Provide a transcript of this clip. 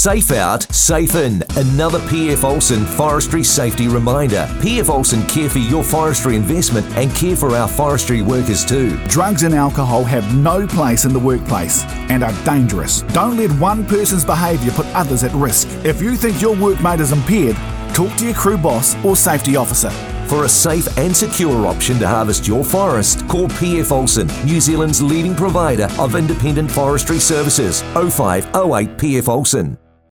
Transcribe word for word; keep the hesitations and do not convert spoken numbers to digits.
Safe out, safe in. Another P F Olsen forestry safety reminder. P F Olsen care for your forestry investment and care for our forestry workers too. Drugs and alcohol have no place in the workplace and are dangerous. Don't let one person's behaviour put others at risk. If you think your workmate is impaired, talk to your crew boss or safety officer. For a safe and secure option to harvest your forest, call P F Olsen, New Zealand's leading provider of independent forestry services. oh five oh eight P F Olsen.